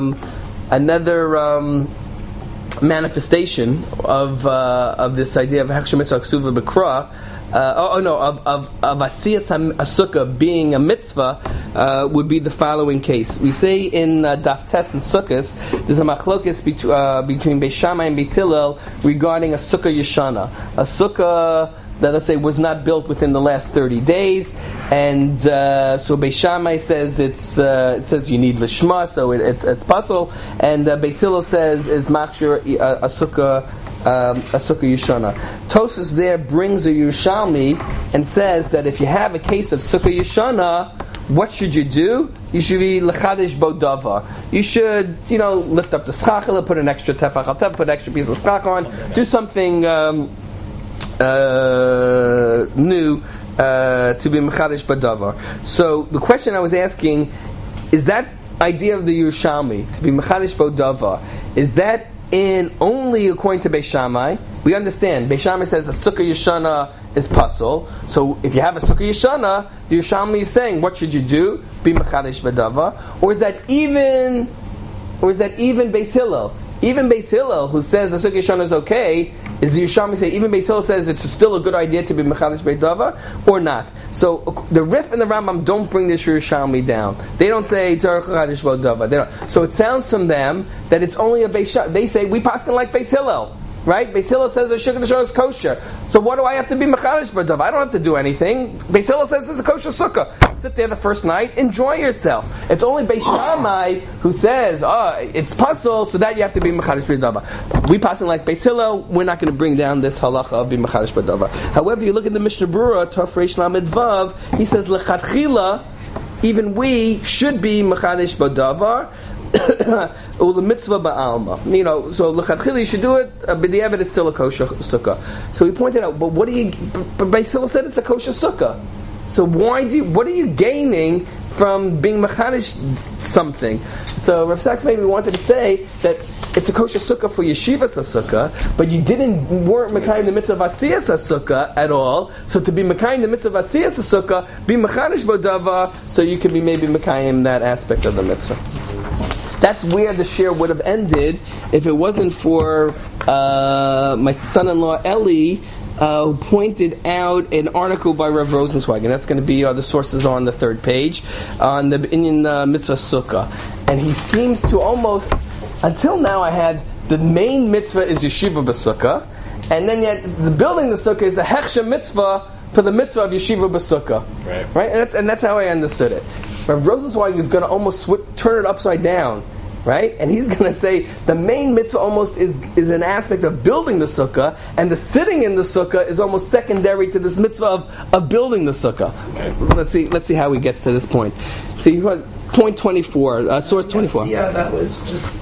manifestation of this idea of Hechsher Mitzvah Ksuva B'Kra, of Asiyas HaSukkah being a mitzvah, would be the following case. We say in Daf Tes and Sukkos, there's a machlokes between Beis Shammai and Beis Hillel regarding a sukkah yeshana, a sukkah that, let's say, was not built within the last 30 days, and so Beis Shammai says it says you need lishma, so it's puzzle, and Beis Hillel says is machshir a sukkah yeshana. Tosfos there brings a Yerushalmi and says that if you have a case of sukkah yeshana, what should you do? You should be lechadesh bo davar. You should, lift up the schachel, put an extra tefach al tefach, put an extra piece of schach on, do something new to be mechadish badavar. So the question I was asking is that idea of the Yerushalmi to be mechadish badavar, is that in only according to Beis Shammai, we understand. Beis Shammai says a sukkah yeshana is pasul. So if you have a sukkah yeshana, the Yerushalmi is saying, what should you do? Be mechadish b'dava, or is that even Beis Hillel? Even Beis Hillel, who says a sukkah yeshana is okay, is the Yerushalmi say even Beis Hillel says it's still a good idea to be mechadish b'dava or not? So the Rif and the Rambam don't bring this Yerushalmi down. They don't say tzarich mechadish b'dava. So it sounds from them that it's only a Beis Shammai. They say we paskin like Beis Hillel. Right? Beis Hillel says the sukkah yeshana is kosher. So what do I have to be mechadish b'dava? I don't have to do anything. Beis Hillel says it's a kosher sukkah. Sit there the first night, enjoy yourself. It's only Beis Shammai who says, it's pasul, so that you have to be mechadish b'dava. We passing like Beis Hillel, we're not going to bring down this halacha of being mechadish b'dava. However, you look at the Mishnah Berurah, Tov Reish Lamed Vav, he says lechatchila, even we should be mechadish b'dava. Ula mitzvah ba'alma. So l'chadchili you should do it, but the evidence is still a kosher sukkah. So he pointed out, but Beis Hillel said it's a kosher sukkah. So what are you gaining from being mechadish something? So Rav Sachs maybe wanted to say that it's a kosher sukkah for yeshivas sukkah, but you weren't mekayim the mitzvah of asiyas sukkah at all. So to be mekayim the mitzvah of asiyas sukkah, be mechadish b'dava, so you can be maybe mekayim that aspect of the mitzvah. That's where the share would have ended if it wasn't for my son-in-law Eli, who pointed out an article by Rav Rosenzweig, and that's going to be the sources on the third page on the Inyan Mitzvah Sukkah. And he seems to almost, until now, I had the main mitzvah is yeshiva b'sukkah, and then yet the building the sukkah is a hechsher mitzvah for the mitzvah of yeshiva b'sukkah. Right? And that's how I understood it. Rav Rosenzweig is going to almost turn it upside down, right? And he's going to say the main mitzvah almost is an aspect of building the sukkah, and the sitting in the sukkah is almost secondary to this mitzvah of building the sukkah. Let's see how he gets to this point. See, point 24, source 24. Yeah, that was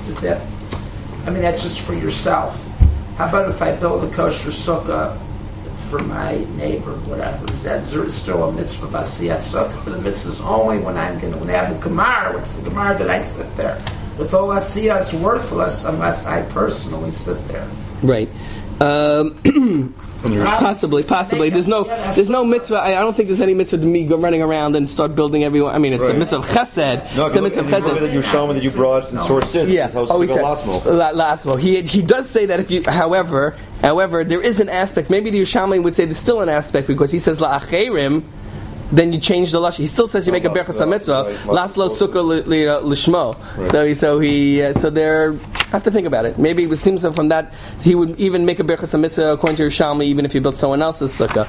that's just for yourself. How about if I build a kosher sukkah for my neighbor, whatever? Is there still a mitzvah of asiyat sukkah? The mitzvah is only when I have the gemara. What's the gemara that I sit there? The whole asiyah is worthless unless I personally sit there. Right. Possibly. There's no mitzvah. I don't think there's any mitzvah to me go running around and start building everyone. I mean, it's a mitzvah of chesed. No, it's a mitzvah of chesed. That you're showing that you brought in sources. Yeah. He said latzmo. He does say that if you, however, there is an aspect. Maybe the Yerushalmi would say there's still an aspect because he says la'acherim. Then you change the lashon. He still says you make a berachas hamitzvah. Laslo sukkah lishmo. So there. I have to think about it. Maybe it seems that from that he would even make a berachas hamitzvah according to Yerushalmi, even if he built someone else's sukkah.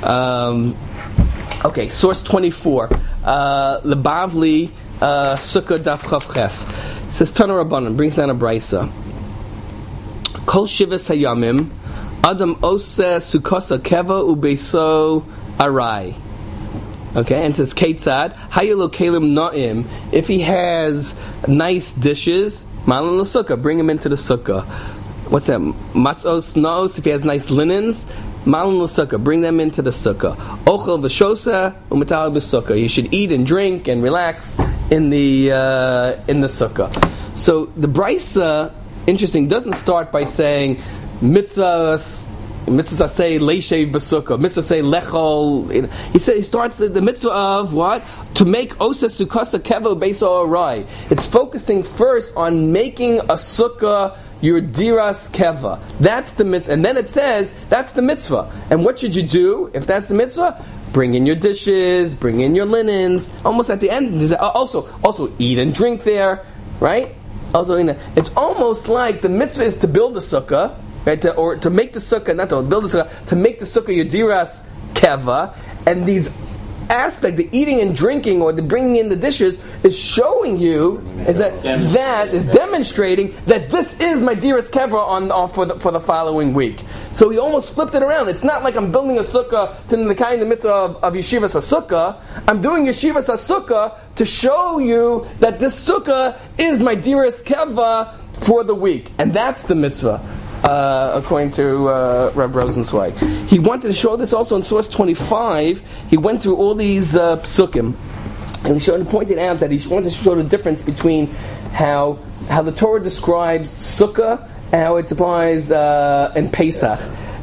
Okay, source 24. Lebavli sukkah daf chav ches. It says Tana Rabbanan brings down a brisa. Kol shivas hayamim adam oseh sukkasa keva ubeiso arai. Okay, and it says Ketzad Hayelo Kalim Na'im. If he has nice dishes, Malin L'Sukkah, bring him into the sukkah. What's that? Matzos Naos. If he has nice linens, Malin L'Sukkah, bring them into the sukkah. Ochel V'Shosa U'Metal B'Sukkah. You should eat and drink and relax in the sukkah. So the brisa, interesting, doesn't start by saying mitzvahs. Mitzvah say leishev b'sukkah. Mitzvah say lechol. He starts the mitzvah of what? To make osa sukkasa kevo beiso arai. It's focusing first on making a sukkah your diras keva. That's the mitzvah. And then it says that's the mitzvah. And what should you do if that's the mitzvah? Bring in your dishes, bring in your linens. Almost at the end, also eat and drink there, right? Also, it's almost like the mitzvah is to build a sukkah. Right, to make the sukkah, not to build the sukkah, to make the sukkah your diras keva, and these aspect, the eating and drinking or the bringing in the dishes, is showing you is that is demonstrating that this is my diras keva for the following week. So he almost flipped it around. It's not like I'm building a sukkah to the kind of mitzvah of yeshivas sukkah. I'm doing yeshivas sukkah to show you that this sukkah is my diras keva for the week, and that's the mitzvah. According to Rav Rosenzweig, he wanted to show this also in source 25. He went through all these psukim, and he pointed out that he wanted to show the difference between how the Torah describes sukkah and how it applies in Pesach.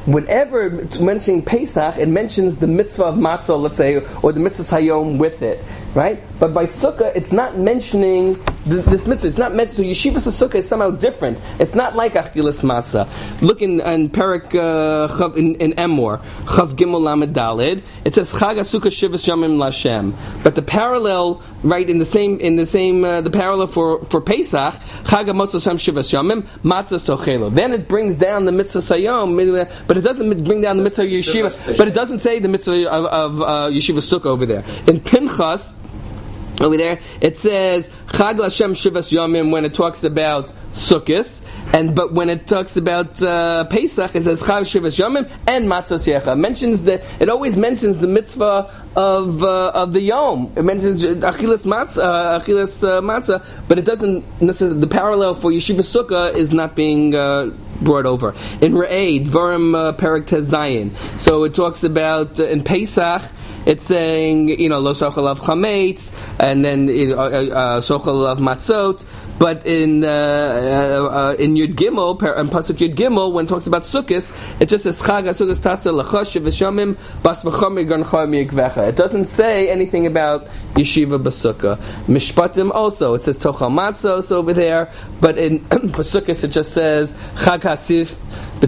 whenever it's mentioning Pesach, it mentions the mitzvah of matzah, let's say, or the mitzvah hayom with it, right? But by sukkah, it's not mentioning this mitzvah. It's not mentioned. So yeshivas of sukkah is somehow different. It's not like achilas matzah. Look in Perak Chav in Emor Chav Gimel Lamed Dalid. It says Chag HaSukkah Shivas Yamim Lashem. But the parallel, right, in the same the parallel for Pesach, Chag HaMos Hashem Shivas Yamim Matzah Tochelo. Then it brings down the mitzvah sayom, but it doesn't bring down the mitzvah yeshiva. But it doesn't say the mitzvah of yeshiva sukkah over there. In Pinchas, over there, it says Chag Lashem Shivas Yomim when it talks about Sukkos, but when it talks about Pesach, it says Chag Shivas Yomim and Matzos Yecha. It always mentions the mitzvah of the Yom. It mentions Achilas Matzah, but it doesn't necessarily. The parallel for Yeshiva Sukkah is not being brought over. In Re'eh Dvarim Perek Tez Zayin, so it talks about in Pesach. It's saying, lo sochel of chametz, and then sochel of matzot. But in Yud Gimel, and pasuk Yud Gimel, when it talks about Sukkos, it just says Chag HaSukkos Tasa L'chosh V'Shamim Bas V'Chomer Gancha Mi'ikvecha. It doesn't say anything about Yeshiva B'Sukkah. Mishpatim also, it says Tochal Matzos over there, but for Sukkos it just says Chag HaSif. It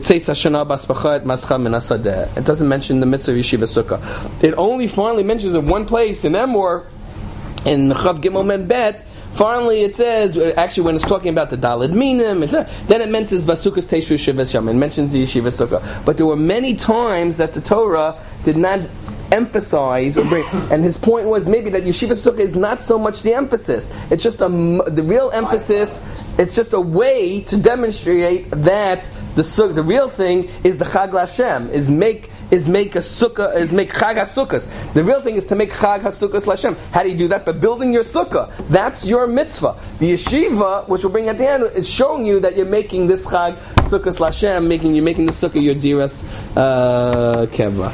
doesn't mention the mitzvah of Yeshiva Sukkah. It only finally mentions it one place in Emor, in Chav Gimel Mem Bet. Finally, it says, actually, when it's talking about the Daled Minim, then it mentions Vasukas Teishu Shivas Yom. It mentions the Yeshiva Sukkah. But there were many times that the Torah did not emphasize or bring, and his point was maybe that Yeshiva Sukkah is not so much the emphasis. It's just the real emphasis. It's just a way to demonstrate that the real thing is the Chag Lashem, is make a sukkah, is make Chag HaSukkos. The real thing is to make Chag HaSukkos Lashem. How do you do that? By building your sukkah. That's your mitzvah. The yeshiva, which we'll bring at the end, is showing you that you're making this Chag Sukkos Lashem, you're making the sukkah your diras keva.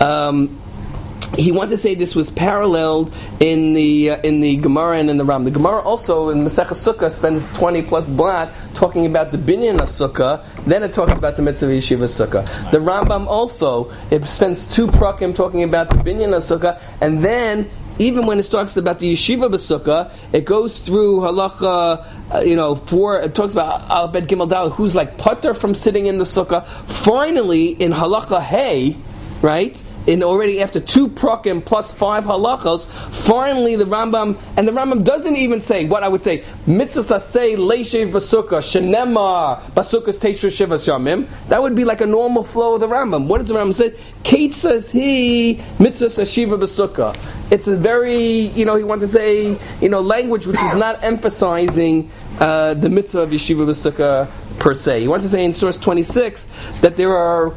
He wanted to say this was paralleled in the Gemara and in the Ram. The Gemara also in Masechah Sukkah spends 20 plus blat talking about the binyan of Sukkah. Then it talks about the mitzvah of Yeshiva Sukkah. The Rambam also, it spends 2 prakim talking about the binyan of Sukkah, and then even when it talks about the Yeshiva B'Sukkah, it goes through halacha, it talks about Al Bet Gimel Dal, who's like putter from sitting in the Sukkah. Finally, in halacha Hey, right? Already after 2 prakim plus 5 halachos, finally the Rambam doesn't even say what I would say, mitzvah say leishev basukkah, shenemar basukkahs teishu shivas yamim. That would be like a normal flow of the Rambam. What does the Rambam say? Kate says he mitzvah shiva basukkah. It's a very, he wants to say, language which is not emphasizing the mitzvah of yeshiva basukkah per se. He wants to say in source 26 that there are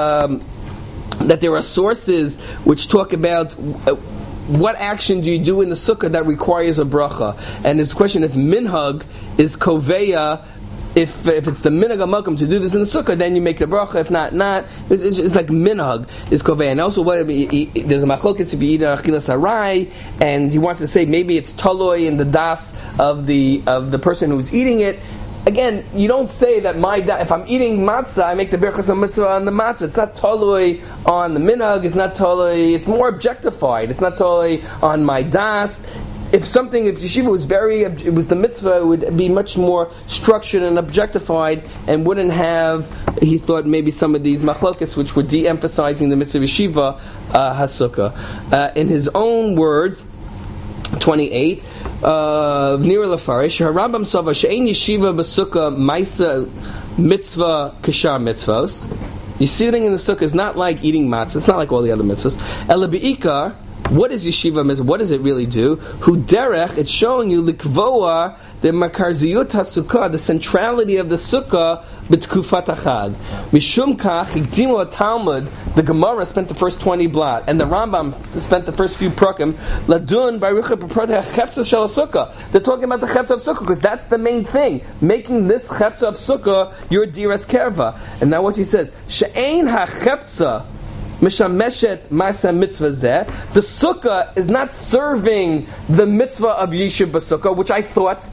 sources which talk about what action do you do in the sukkah that requires a bracha. And it's a question if minhag is koveya, if it's the minhag HaMakom to do this in the sukkah, then you make the bracha. If not. It's like minhag is koveya. And also, there's a machlokes if you eat a achilas harai, and he wants to say maybe it's toloi in the das of the person who's eating it. Again, you don't say that if I'm eating matzah, I make the berachas mitzvah on the matzah. It's not totally on the minhag. It's more objectified. It's not totally on my das. If yeshiva was it was the mitzvah, it would be much more structured and objectified, and wouldn't have, he thought, maybe some of these machlokes which were de-emphasizing the mitzvah yeshiva hasukah. In his own words, 28. Nira Lafarish, Harambam Sova She'ein Yeshiva B'Sukkah Maisa Mitzvah Kashar Mitzvos. You sitting in the sukkah is not like eating matzah. It's not like all the other mitzvahs. Ela B'Ikar. What is yeshiva mitzvah? What does it really do? Hu derech. It's showing you likvoa the makarziyut hasukah, the centrality of the sukkah b'tkufat hachag. Mishum kach hikdimu Talmud. The Gemara spent the first 20 blat, and the Rambam spent the first few prakim. Ladun baruch b'protei chefza shel sukkah. They're talking about the chefza of sukkah because that's the main thing, making this chefza of sukkah your diras kerva. And now what he says, she'ein hachefza mishameshet ma'aseh mitzvah zeh. The sukkah is not serving the mitzvah of Yeshiva Sukkah, which I thought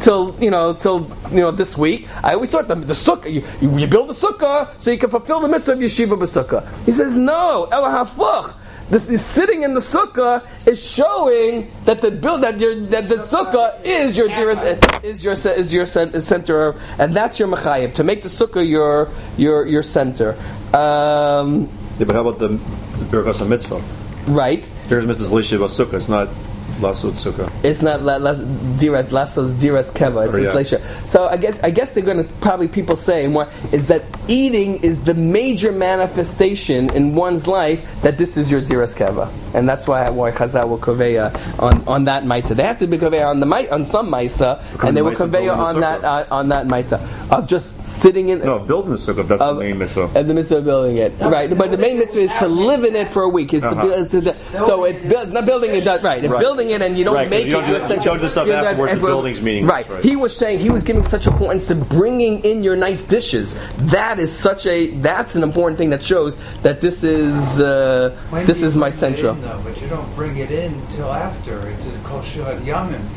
till this week. I always thought the sukkah, you build a sukkah so you can fulfill the mitzvah of yeshiva b'sukkah. He says, no, ela hafuch. This is sitting in the sukkah is showing that the sukkah is your dearest, is your center, and that's your mechayev, to make the sukkah your center. Yeah, but how about the Birkas HaMitzvah? Right. Birkas HaMitzvah is Leishiva Sukkah. It's not Lasot Sukkah. It's not Lasos Diras Keva. It's Leisha. So I guess they're going to probably people say more is that eating is the major manifestation in one's life that this is your Diras Keva, and that's why Chazal will kaveya on that Maisa. They have to be kaveya on some Maisa, and they will kaveya on that Maisa of just sitting in. No, building the sukkah. That's the main mitzvah. And the mitzvah of building it, right? But the main mitzvah is to live in it for a week. So it's not building it. Right, building it, and you don't make it. You don't do stuff afterwards. The building's meaningless. Right. He was saying he was giving such importance to bringing in your nice dishes. That's an important thing that shows that this is my central. But you don't bring it in till after. It's a kol shirat yamim.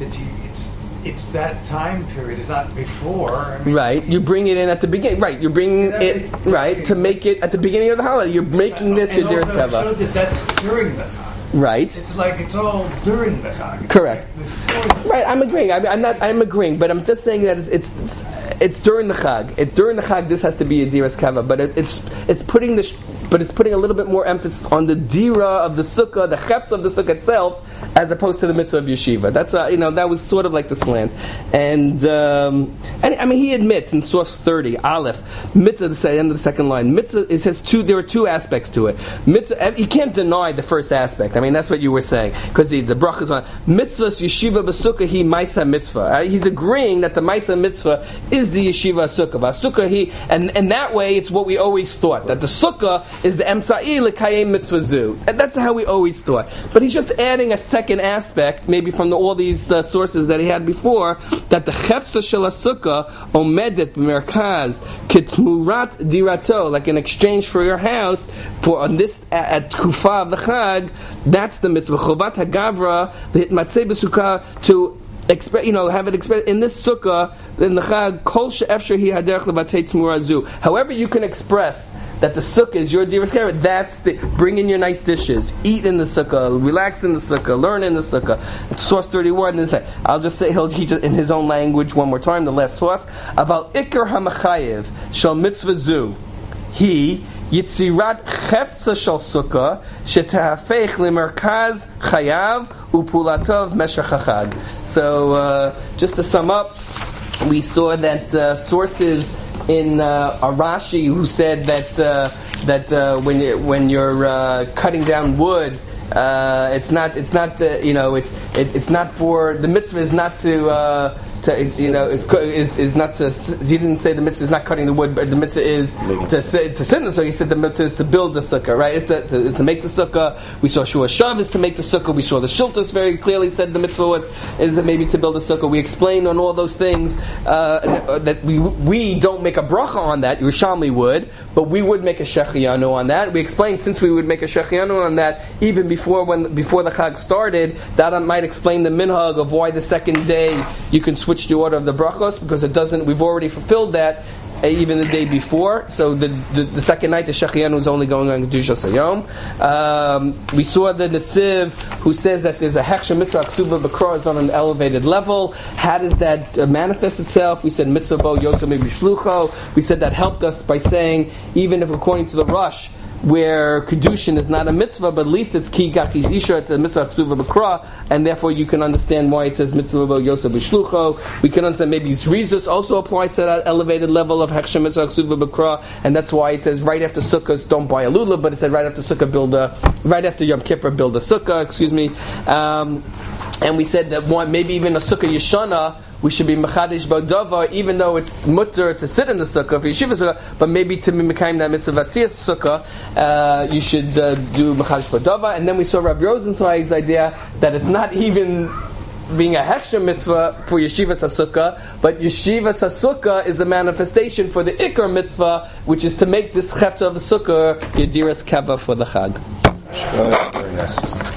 It's that time period. It's not before. Right. You bring it in at the beginning. Right. You bring it right to make it at the beginning of the holiday. You're making this your dearest kava. Show that that's during the Chag. Right. It's like it's all during the Chag. Correct. Right. I'm agreeing. I'm agreeing, but I'm just saying that it's during the Chag. It's during the Chag. This has to be a diras kava, but it's putting a little bit more emphasis on the dira of the sukkah, the chefs of the sukkah itself, as opposed to the mitzvah of yeshiva. That's that was sort of like the slant, and he admits in source 30 Aleph mitzvah, the end of the second line, mitzvah there are two aspects to it. Mitzvah, he can't deny the first aspect. I mean that's what you were saying because the bracha is on mitzvahs yeshiva b'sukkah he maisa mitzvah. He's agreeing that the maisa mitzvah is the yeshiva sukkah. Sukkah and that way it's what we always thought, that the sukkah is the emsa'i l'kayem mitzvah zu. And that's how we always thought. But he's just adding a second aspect, maybe from all these sources that he had before, that the chefsa shel sukkah omedet b'merkaz kitmurat dirato, like in exchange for your house, for on this at kufa of the chag, that's the mitzvah. Chovat hagavra v'hitmatzei b'sukkah, to have it expressed in this sukkah in the chag. Kol she'efshar hi haderech levatei tmura zu. However, you can express that the sukkah is your diras kava. That's bring in your nice dishes, eat in the sukkah, relax in the sukkah, learn in the sukkah. Source 31. I'll just say he just in his own language one more time. The last source about ikar hamachayev shel mitzvah zu. He Yitzirat chefsa shel sukkah shetahafech lemerkaz chayav upulatov meshach hachag. So just to sum up, we saw that sources in Arashi who said that when you're cutting down wood, it's not for the mitzvah is not to. Is not to. He didn't say the mitzvah is not cutting the wood, but the mitzvah is to sit in the sukkah. He said the mitzvah is to build the sukkah, right? It's to make the sukkah. We saw Shua Shav is to make the sukkah. We saw the Shiltus very clearly said the mitzvah is maybe to build a sukkah. We explained on all those things that we don't make a bracha on that. Yerushalmi would, but we would make a shechianu on that. We explained since we would make a shechianu on that even before the Chag started, that might explain the minhag of why the second day you can switch the order of the brachos, because it doesn't. We've already fulfilled that even the day before. So the second night the shechianu was only going on Kedushas Hayom. We saw the Netziv who says that there's a hechsher mitzvah ksuba b'kra is on an elevated level. How does that manifest itself? We said mitzvah bo yosem b'shlucho. We said that helped us by saying even if according to the Rush, where kedushin is not a mitzvah, but at least it's ki gachish isha, it's a mitzvah ksuva b'kra, and therefore you can understand why it says mitzvah bo yosef b'shlucho. We can understand maybe Zrizus also applies to that elevated level of hechshem mitzvah ksuva b'kra, and that's why it says right after sukkahs don't buy a lulav, but it said right after sukkah right after Yom Kippur build a sukkah. And we said that maybe even a sukkah yeshana, we should be mechadish b'dava, even though it's mutter to sit in the sukkah for yeshiva sukkah, but maybe to be mekayim that mitzvah vasiyas sukkah, you should do mechadish b'dava. And then we saw Rabbi Rosenzweig's idea that it's not even being a hechsher mitzvah for yeshivas hasukkah, but yeshivas hasukkah is a manifestation for the ikar mitzvah, which is to make this chefta of the sukkah yediras kava for the chag. Very nice.